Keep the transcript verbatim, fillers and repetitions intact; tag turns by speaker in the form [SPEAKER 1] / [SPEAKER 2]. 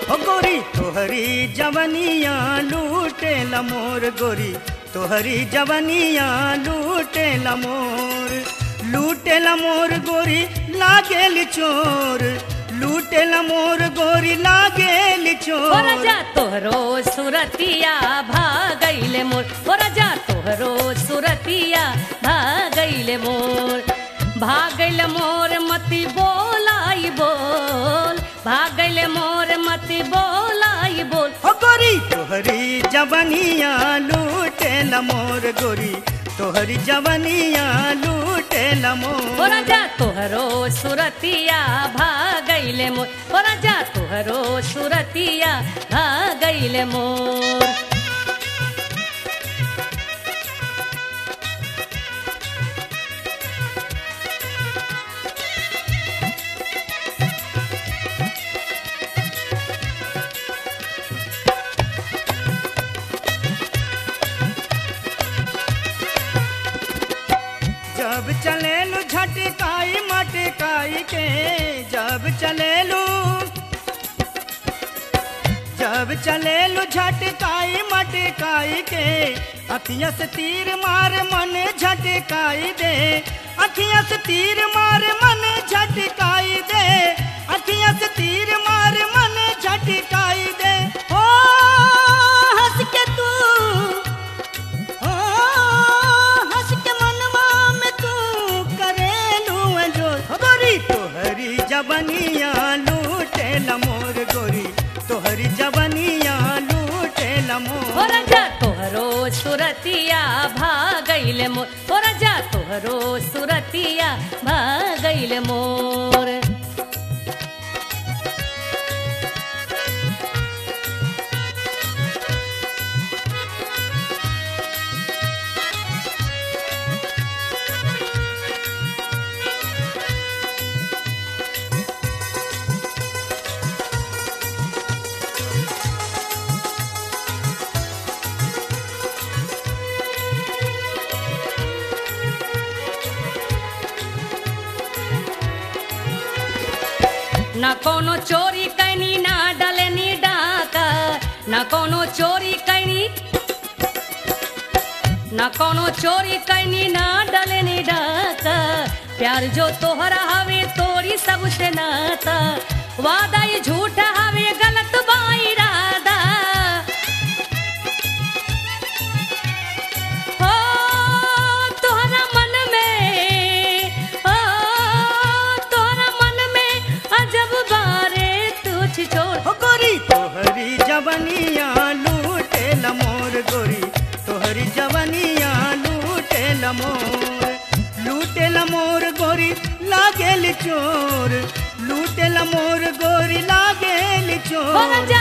[SPEAKER 1] ओ गोरी तोहरी जवनिया लूटे लमोर गोरी तोहरी जवनिया लूटे लमोर लूटे लमोर गोरी लागेल चोर लूटे लमोर गोरी लागेल चोर।
[SPEAKER 2] ओ राजा तोहरो सुरतिया भागैले मोर ओ राजा तोहरो सुरतिया भागैले मोर भागैले मोर मति बोलाई बोल भागैले मोर मति बोलाई बोल।
[SPEAKER 1] ओ गोरी तोहरी जवनिया लूटे लमोर गोरी तोहरी जवनिया लूटे लमोर।
[SPEAKER 2] ओ राजा तोहरो सुरतिया भागैले मोर ओ राजा तोहरो सुरतिया भागैले मोर।
[SPEAKER 1] जब चलेलू झटकाई मटकाई के जब चलेलू जब चलेलू झटकाई मटकाई के अखियाँ से तीर मार मन झटकाई दे अखियाँ से तीर मार मन झटकाई दे अखियाँ से तीर मार मन झटकाई दे। ओ हंस के तू ओ हंस के मनवा में तू करेलू जो गोरी तोहरी जवनिया लूटे लमोर गोरी तोहरी जवनिया लूटे लमोर।
[SPEAKER 2] ओ राजा तोहरो सुरतिया भागैले मोर ओ राजा तोहरो सुरतिया भागैले मोर। ना कोनो चोरी कैनी ना डलनी डाका ना कोनो चोरी कैनी ना कोनो चोरी कैनी ना डलनी डाका प्यार जो तोहरा हवे तोरी सबसे नाता वादा ये झूठा हवे गलत बाई राधा। ओ तोहरा मन में ओ तोहरा मन में अजब बारे तुझ छोड़।
[SPEAKER 1] ओ गोरी तोहरी जवनिया लूटे लमोर गोरी तोहरी जवनिया लूटे लमोर लूटे लमोर गोरी लागेल चोर लूटे लमोर गोरी लागेल चोर।